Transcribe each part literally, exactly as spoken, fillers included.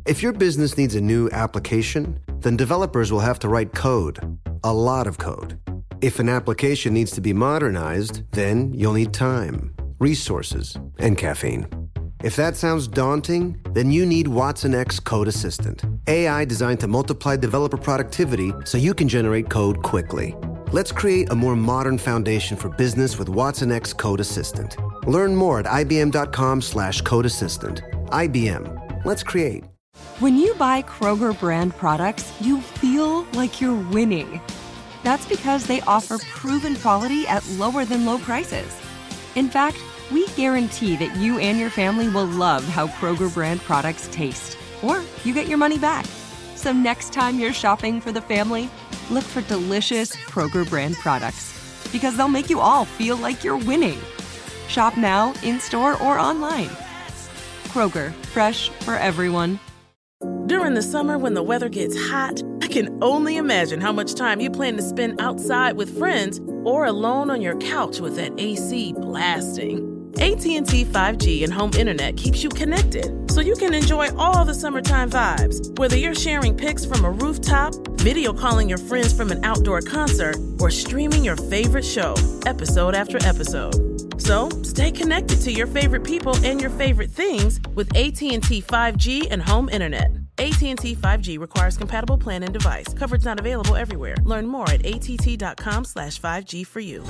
If your business needs a new application, then developers will have to write code, a lot of code. If an application needs to be modernized, then you'll need time, resources, and caffeine. If that sounds daunting, then you need Watson X Code Assistant, A I designed to multiply developer productivity so you can generate code quickly. Let's create a more modern foundation for business with Watson X Code Assistant. Learn more at ibm.com slash code assistant. I B M. Let's create. When you buy Kroger brand products, you feel like you're winning. That's because they offer proven quality at lower than low prices. In fact, we guarantee that you and your family will love how Kroger brand products taste, or you get your money back. So next time you're shopping for the family, look for delicious Kroger brand products, because they'll make you all feel like you're winning. Shop now, in-store, or online. Kroger, fresh for everyone. During the summer when the weather gets hot, I can only imagine how much time you plan to spend outside with friends or alone on your couch with that A C blasting. A T and T five G and home internet keeps you connected, so you can enjoy all the summertime vibes, whether you're sharing pics from a rooftop, video calling your friends from an outdoor concert, or streaming your favorite show, episode after episode. So, stay connected to your favorite people and your favorite things with A T and T five G and home internet. A T and T five G requires compatible plan and device. Coverage not available everywhere. Learn more at att.com slash 5G for you.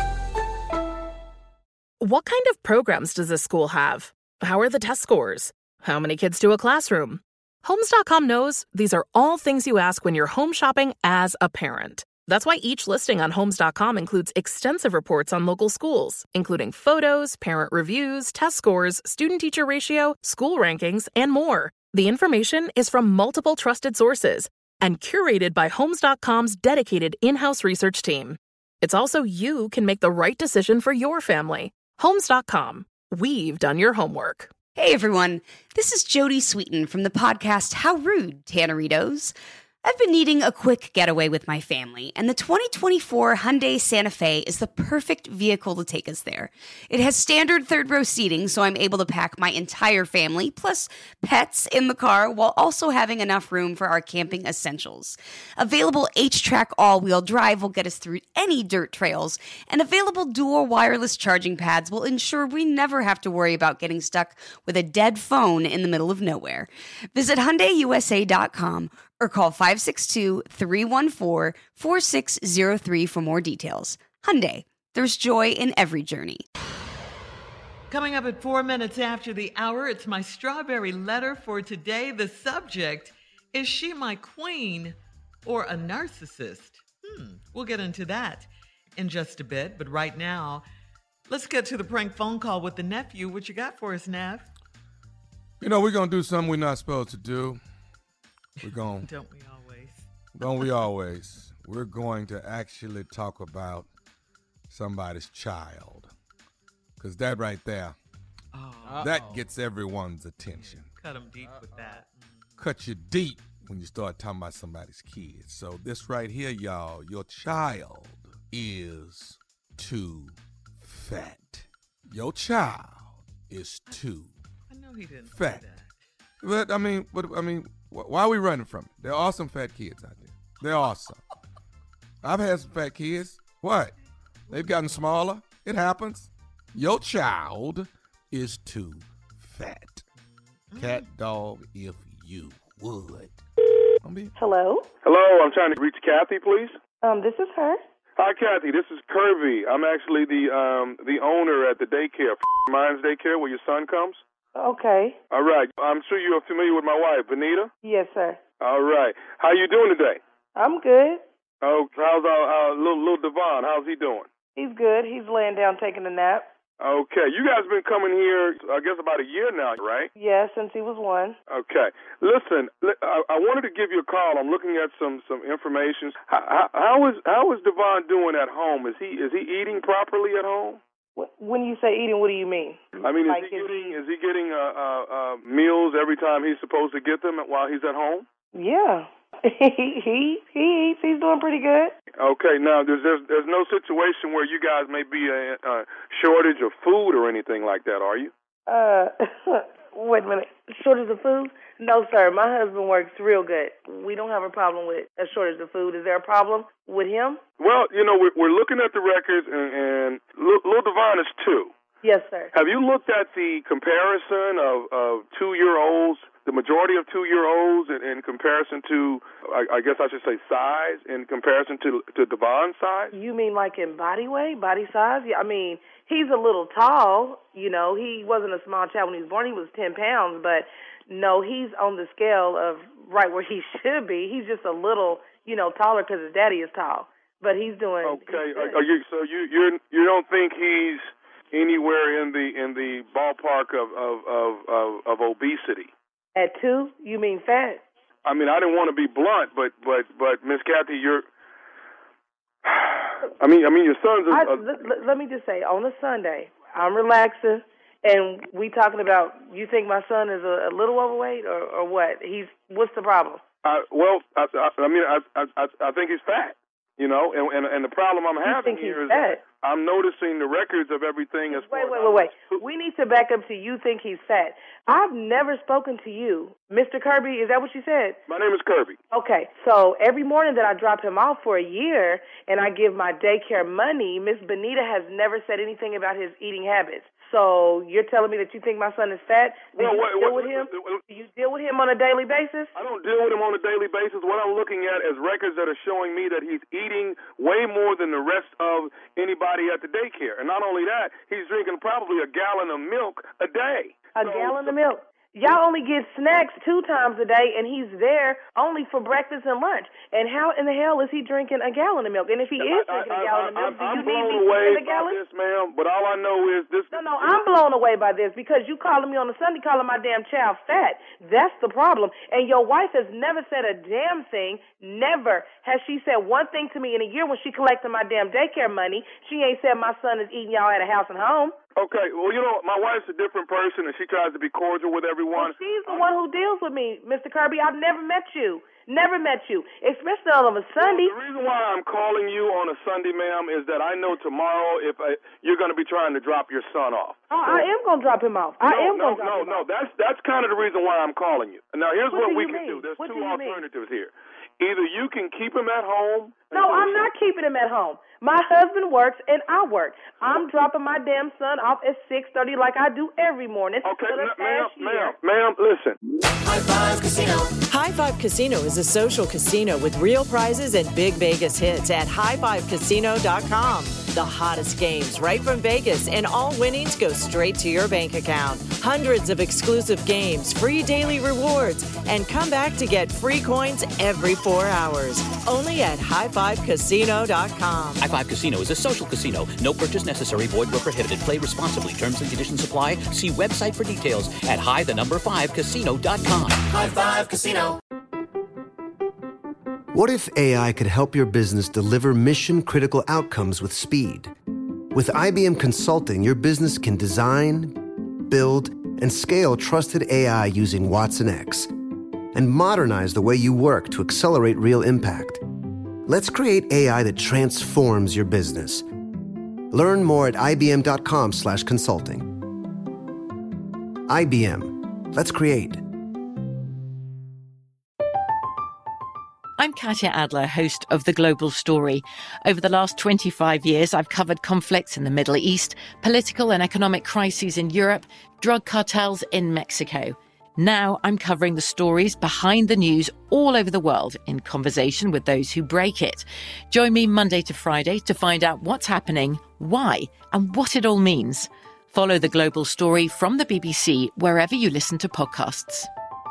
What kind of programs does this school have? How are the test scores? How many kids do a classroom? Homes dot com knows these are all things you ask when you're home shopping as a parent. That's why each listing on Homes dot com includes extensive reports on local schools, including photos, parent reviews, test scores, student-teacher ratio, school rankings, and more. The information is from multiple trusted sources and curated by Homes dot com's dedicated in-house research team. It's also you can make the right decision for your family. Homes dot com. We've done your homework. Hey everyone, this is Jodie Sweetin from the podcast How Rude, Tanneritos. I've been needing a quick getaway with my family, and the twenty twenty-four Hyundai Santa Fe is the perfect vehicle to take us there. It has standard third-row seating, so I'm able to pack my entire family, plus pets, in the car, while also having enough room for our camping essentials. Available H-Track all-wheel drive will get us through any dirt trails, and available dual wireless charging pads will ensure we never have to worry about getting stuck with a dead phone in the middle of nowhere. Visit Hyundai U S A dot com or call five six two, three one four, four six zero three for more details. Hyundai, there's joy in every journey. Coming up at four minutes after the hour, it's my strawberry letter for today. The subject, is she my queen or a narcissist? Hmm, we'll get into that in just a bit, but right now, let's get to the prank phone call with the nephew. What you got for us, Nev? You know, we're going to do something we're not supposed to do. We're going. Don't we always? Don't we always? We're going to actually talk about somebody's child. Because that right there, oh. that gets everyone's attention. Cut them deep with that. Cut you deep when you start talking about somebody's kids. So this right here, y'all, your child is too fat. Your child is too I know he didn't fat. say that. But, I mean, but, I mean, why are we running from it? There are some fat kids out there. They're awesome. I've had some fat kids. What? They've gotten smaller. It happens. Your child is too fat. Cat, dog, if you would. Hello? Hello, I'm trying to reach Kathy, please. Um, this is her. Hi, Kathy. This is Kirby. I'm actually the um the owner at the daycare, Minds Daycare, where your son comes. Okay. All right. I'm sure you're familiar with my wife, Benita. Yes, sir. All right. How you doing today? I'm good. Oh, how's our, our little little Devon? How's he doing? He's good. He's laying down taking a nap. Okay. You guys been coming here, I guess, about a year now, right? Yeah, since he was one. Okay. Listen, I, I wanted to give you a call. I'm looking at some some information. How, how, how is how is Devon doing at home? Is he is he eating properly at home? When you say eating, what do you mean? I mean, is like he getting is he getting uh, uh, uh, meals every time he's supposed to get them while he's at home? Yeah, he he he eats. He's doing pretty good. Okay, now there's there's, there's no situation where you guys may be a, a shortage of food or anything like that, are you? Uh, wait a minute. Shortage of food? No, sir. My husband works real good. We don't have a problem with a shortage of food. Is there a problem with him? Well, you know, we're, we're looking at the records, and, and Lil Devon is two. Yes, sir. Have you looked at the comparison of, of two-year-olds, the majority of two-year-olds in, in comparison to, I, I guess I should say size, in comparison to, to Devon's size? You mean like in body weight, body size? Yeah, I mean, he's a little tall. You know, he wasn't a small child when he was born. He was ten pounds, but no, he's on the scale of right where he should be. He's just a little, you know, taller because his daddy is tall. But he's doing okay. He's are, are you so you you you don't think he's anywhere in the in the ballpark of of, of, of of obesity? At two, you mean fat? I mean, I didn't want to be blunt, but but but Miss Kathy, you're. I mean, I mean, your son's. A, I, a, let, let me just say, on a Sunday, I'm relaxing, and we talking about. You think my son is a, a little overweight, or, or what? He's what's the problem? Uh, well, I, I, I mean, I, I I think he's fat. You know, and and, and the problem I'm having here is fat? I'm noticing the records of everything as wait, far wait, wait, wait. We need to back up to you think he's fat. I've never spoken to you. Mister Kirby, is that what you said? My name is Kirby. Okay, so every morning that I drop him off for a year and I give my daycare money, Miss Benita has never said anything about his eating habits. So you're telling me that you think my son is fat? Do well, you what, deal what, with him? What, what, Do you deal with him on a daily basis? I don't deal with him on a daily basis. What I'm looking at is records that are showing me that he's eating way more than the rest of anybody at the daycare. And not only that, he's drinking probably a gallon of milk a day. A so, gallon of milk? Y'all only get snacks two times a day, and he's there only for breakfast and lunch. And how in the hell is he drinking a gallon of milk? And if he is I, drinking I, a gallon of milk, I, I, do you I'm need blown me away in a by gallon? this, ma'am, but all I know is this. No, no, I'm blown away by this because you calling me on a Sunday calling my damn child fat. That's the problem. And your wife has never said a damn thing. Never has she said one thing to me in a year when she collected my damn daycare money. She ain't said my son is eating y'all at a house and home. Okay, well, you know, my wife's a different person, and she tries to be cordial with everyone. Well, she's the one who deals with me, Mister Kirby. I've never met you. Never met you, especially on a Sunday. Well, the reason why I'm calling you on a Sunday, ma'am, is that I know tomorrow if I, you're going to be trying to drop your son off. Oh, so, I am going to drop him off. I no, am no, going to drop no, him no. off. That's that's kind of the reason why I'm calling you. Now, here's what, what do we can mean? do. There's what two do alternatives mean? here. Either you can keep him at home. No, I'm not keeping him at home. My husband works and I work. I'm dropping my damn son off at six thirty like I do every morning. Okay, for the n- ma'am, past year. ma'am, ma'am, listen. High Five Casino. High Five Casino is a social casino with real prizes and big Vegas hits at high five casino dot com. The hottest games right from Vegas, and all winnings go straight to your bank account. Hundreds of exclusive games, free daily rewards, and come back to get free coins every four hours. Only at high five casino dot com. High Five Casino is a social casino. No purchase necessary. Void where prohibited. Play responsibly. Terms and conditions apply. See website for details at high the number five casino dot com. High Five Casino. What if A I could help your business deliver mission-critical outcomes with speed? With I B M Consulting, your business can design, build, and scale trusted A I using Watson X and modernize the way you work to accelerate real impact. Let's create A I that transforms your business. Learn more at I B M dot com slash consulting. I B M. Let's create. I'm Katya Adler, host of The Global Story. Over the last twenty-five years, I've covered conflicts in the Middle East, political and economic crises in Europe, drug cartels in Mexico. Now I'm covering the stories behind the news all over the world in conversation with those who break it. Join me Monday to Friday to find out what's happening, why, and what it all means. Follow The Global Story from the B B C wherever you listen to podcasts.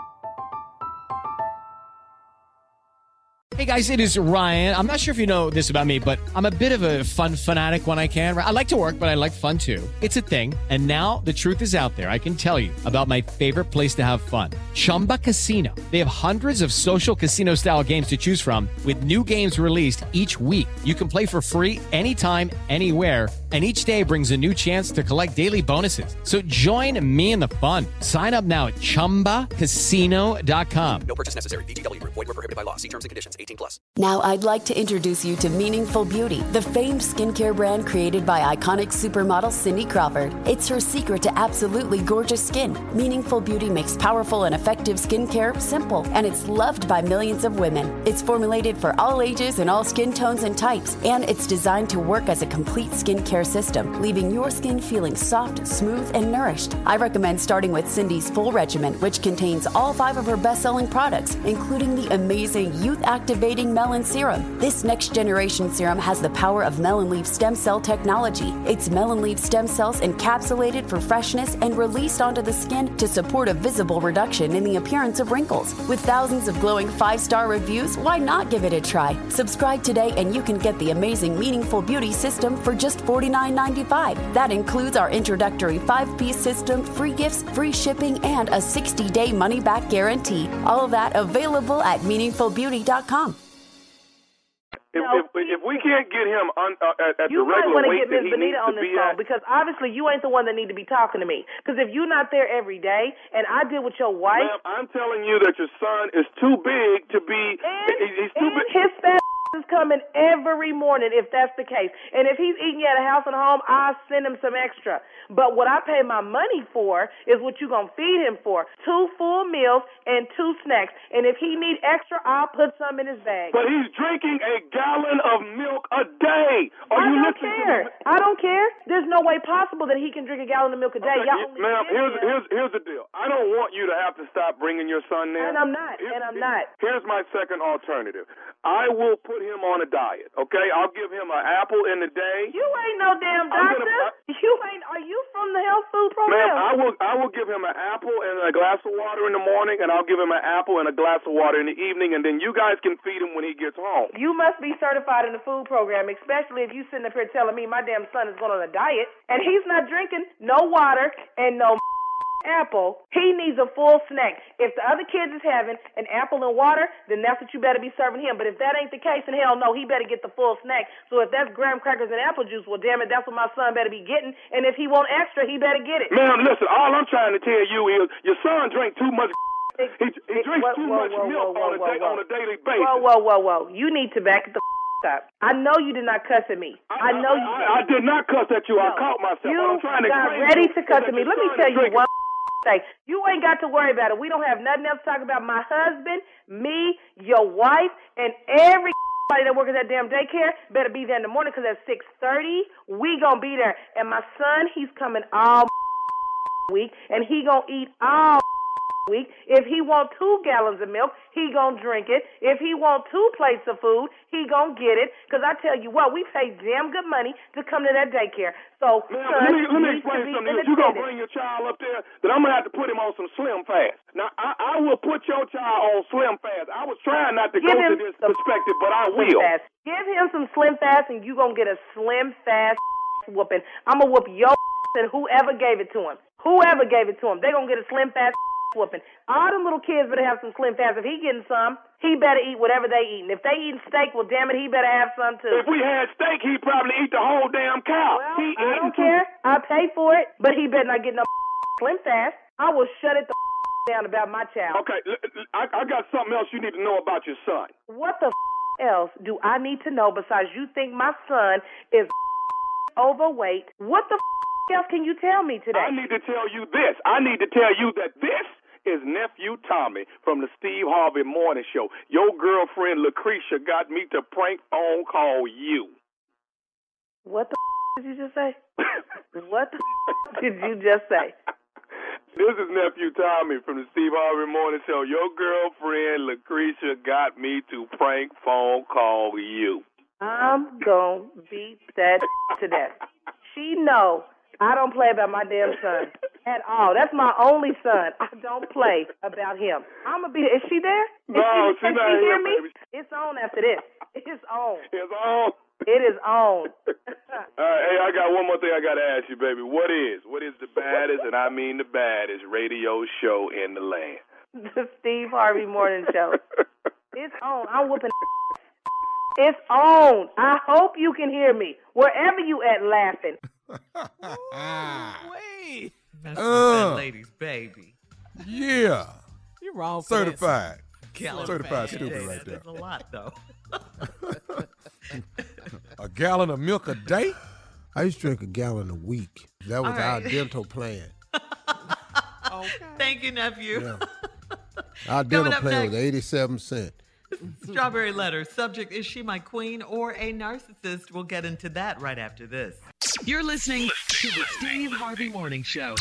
Hey guys, it is Ryan. I'm not sure if you know this about me, but I'm a bit of a fun fanatic when I can. I like to work, but I like fun too. It's a thing. And now the truth is out there. I can tell you about my favorite place to have fun. Chumba Casino. They have hundreds of social casino style games to choose from with new games released each week. You can play for free anytime, anywhere, And each day brings a new chance to collect daily bonuses. So join me in the fun. Sign up now at chumba casino dot com. No purchase necessary. V G W. Void where prohibited by law. See terms and conditions. eighteen plus. Now I'd like to introduce you to Meaningful Beauty, the famed skincare brand created by iconic supermodel Cindy Crawford. It's her secret to absolutely gorgeous skin. Meaningful Beauty makes powerful and effective skincare simple, and it's loved by millions of women. It's formulated for all ages and all skin tones and types, and it's designed to work as a complete skincare system, leaving your skin feeling soft, smooth, and nourished. I recommend starting with Cindy's full regimen, which contains all five of her best-selling products, including the amazing youth-activating Melon Serum. This next-generation serum has the power of Melon Leaf stem cell technology. It's Melon Leaf stem cells encapsulated for freshness and released onto the skin to support a visible reduction in the appearance of wrinkles. With thousands of glowing five-star reviews, why not give it a try? Subscribe today and you can get the amazing Meaningful Beauty system for just forty-nine ninety-five. That includes our introductory five-piece system, free gifts, free shipping, and a sixty-day money-back guarantee. All of that available at meaningful beauty dot com. If, if, if we can't get him on, uh, at, at the You might regular want to weight get that Miz he Benita needs on to this be phone at, because obviously you ain't the one that need to be talking to me. Because if you're not there every day, and I deal with your wife, ma'am, I'm telling you that your son is too big to be. and, he's too and big. his fat is coming every morning if that's the case. And if he's eating at a house and home, I'll send him some extra. But what I pay my money for is what you're going to feed him for. Two full meals and two snacks. And if he need extra, I'll put some in his bag. But he's drinking a gallon of milk a day. Are I you don't listening care. to me? I don't care. There's no way possible that he can drink a gallon of milk a day. Okay, Y'all yeah, only ma'am, give here's, him- here's, here's the deal. I don't want you to have to stop bringing your son there. And I'm not. Here's, And I'm not. Here's my second alternative. I will put him on a diet, okay? I'll give him an apple in the day. You ain't no damn I'm doctor. gonna- You ain't. Are you from the health food program? Ma'am, I will I will give him an apple and a glass of water in the morning, and I'll give him an apple and a glass of water in the evening, and then you guys can feed him when he gets home. You must be certified in the food program, especially if you sitting up here telling me my damn son is going on a diet and he's not drinking no water and no apple. He needs a full snack. If the other kids is having an apple and water, then that's what you better be serving him. But if that ain't the case, then hell no, he better get the full snack. So if that's graham crackers and apple juice, well, damn it, that's what my son better be getting. And if he want extra, he better get it. Ma'am, listen, all I'm trying to tell you is your son drank too much. He, he drinks Whoa, too whoa, much whoa, milk whoa, on, a whoa, day, whoa. on a daily basis. Whoa, whoa, whoa, whoa. You need to back the up. I know you did not cuss at me. I, I know you I, I did not cuss at you. I No. caught myself. You What I'm trying to got explain ready you to cuss is at that me. your Let me son tell is you drinking- one thing. You ain't got to worry about it. We don't have nothing else to talk about. My husband, me, your wife, and everybody that works at that damn daycare better be there in the morning because at six thirty, we going to be there. And my son, he's coming all week, and he going to eat all week. If he want two gallons of milk, he gonna drink it. If he want two plates of food, he gonna get it. Because I tell you what, we pay damn good money to come to that daycare. So, Ma'am, son, let me, let me needs to explain be something to you. If you're going to independent. bring your child up there, then I'm going to have to put him on some Slim Fast. Now, I, I will put your child on Slim Fast. I was trying not to Give go to him this some perspective, but I Slim will. Fast. Give him some Slim Fast, and you gonna get a Slim Fast whooping. I'm gonna whoop your and whoever gave it to him. Whoever gave it to him, they gonna get a Slim Fast whooping. All them little kids better have some Slim Fast. If he getting some, he better eat whatever they eating. If they eating steak, well, damn it, he better have some too. If we had steak, he'd probably eat the whole damn cow. Well, he I don't care. I pay for it, but he better not get no Slim Fast. I will shut it the down about my child. Okay, I, I got something else you need to know about your son. What the else do I need to know besides you think my son is overweight? What the else can you tell me today? I need to tell you this. I need to tell you that this is Nephew Tommy from the Steve Harvey Morning Show. Your girlfriend Lucretia got me to prank phone call you. What the did you just say? What the did you just say? This is Nephew Tommy from the Steve Harvey Morning Show. Your girlfriend Lucretia got me to prank phone call you. I'm gonna beat that to death. She know I don't play about my damn son at all. That's my only son. I don't play about him. I'm gonna be. Is she there? Is No, she, she's can not she hear here, me? baby. It's on after this. It's on. It's on. It is on. All right, hey, I got one more thing I got to ask you, baby. What is, what is the baddest, and I mean the baddest, radio show in the land? The Steve Harvey Morning Show. It's on. I'm whooping It's on. I hope you can hear me. Wherever you at laughing. Wait. That's Uh. that lady's baby. Yeah. You're wrong. For Certified. Gallon Certified of milk a stupid day. right there. That's a lot, though. A gallon of milk a day? I used to drink a gallon a week. That was All our right. dental plan. Thank you, nephew. Yeah. Our Coming dental up plan next. was eighty-seven cents. Strawberry letter. Subject, is she my queen or a narcissist? We'll get into that right after this. You're listening to the Steve Harvey Morning Show.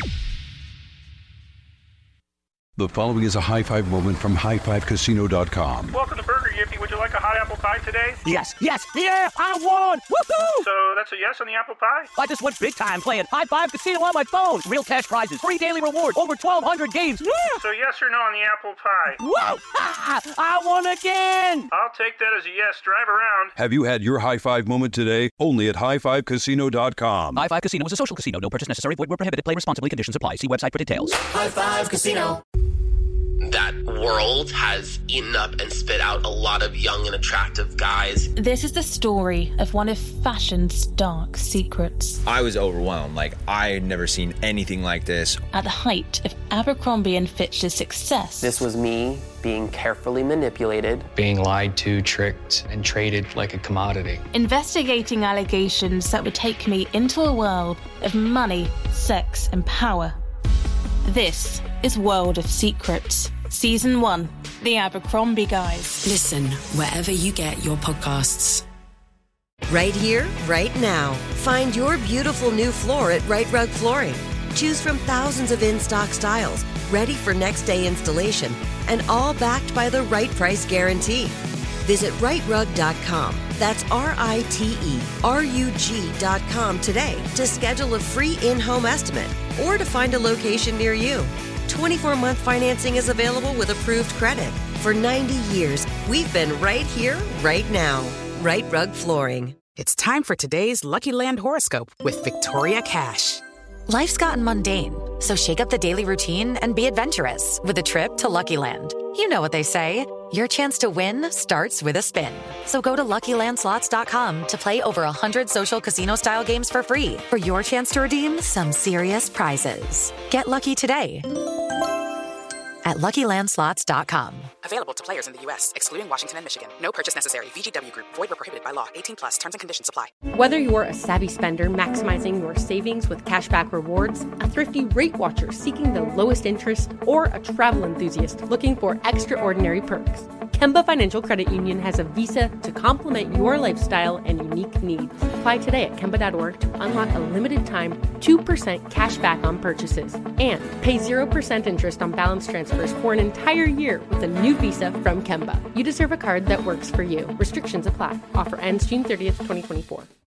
The following is a high five moment from high five casino dot com. Welcome to Burger Yippee. Would you like a hot apple pie today? Yes, yes, yeah, I won! Woohoo! So that's a yes on the apple pie? I just went big time playing High Five Casino on my phone. Real cash prizes, free daily rewards, over twelve hundred games. Yeah! So yes or no on the apple pie? Whoa! Ah, I won again! I'll take that as a yes. Drive around. Have you had your high five moment today? Only at high five casino dot com. High Five Casino is a social casino. No purchase necessary. Void where prohibited. Play responsibly. Conditions apply. See website for details. High Five Casino. That world has eaten up and spit out a lot of young and attractive guys. This is the story of one of fashion's dark secrets. I was overwhelmed. Like, I had never seen anything like this. At the height of Abercrombie and Fitch's success. This was me being carefully manipulated. Being lied to, tricked, and traded like a commodity. Investigating allegations that would take me into a world of money, sex, and power. This is World of Secrets. Season one, The Abercrombie Guys. Listen wherever you get your podcasts. Right here, right now. Find your beautiful new floor at Right Rug Flooring. Choose from thousands of in-stock styles, ready for next day installation, and all backed by the right price guarantee. Visit right rug dot com. That's R I T E R U G dot com today to schedule a free in-home estimate or to find a location near you. twenty-four month financing is available with approved credit. For ninety years, we've been right here, right now. Right Rug Flooring. It's time for today's Lucky Land horoscope with Victoria Cash. Life's gotten mundane, so shake up the daily routine and be adventurous with a trip to Lucky Land. You know what they say, your chance to win starts with a spin. So go to lucky land slots dot com to play over one hundred social casino-style games for free for your chance to redeem some serious prizes. Get lucky today at lucky land slots dot com. Available to players in the U S, excluding Washington and Michigan. No purchase necessary. V G W Group. Void where prohibited by law. eighteen plus. Terms and conditions apply. Whether you're a savvy spender maximizing your savings with cashback rewards, a thrifty rate watcher seeking the lowest interest, or a travel enthusiast looking for extraordinary perks, Kemba Financial Credit Union has a visa to complement your lifestyle and unique needs. Apply today at kemba dot org to unlock a limited time two percent cash back on purchases and pay zero percent interest on balance transfers for an entire year with a new visa from Kemba. You deserve a card that works for you. Restrictions apply. Offer ends June thirtieth, twenty twenty-four.